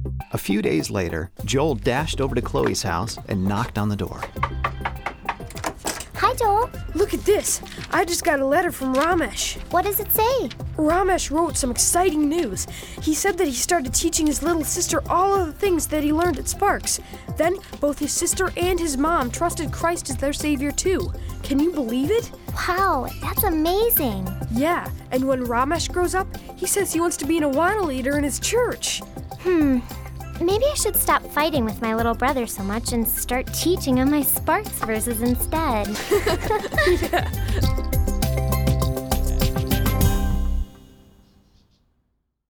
A few days later, Joel dashed over to Chloe's house and knocked on the door. Hi, Joel. Look at this. I just got a letter from Ramesh. What does it say? Ramesh wrote some exciting news. He said that he started teaching his little sister all of the things that he learned at Sparks. Then, both his sister and his mom trusted Christ as their savior too. Can you believe it? Wow, that's amazing. Yeah, and when Ramesh grows up, he says he wants to be an Awana leader in his church. Maybe I should stop fighting with my little brother so much and start teaching him my Sparks verses instead. Yeah.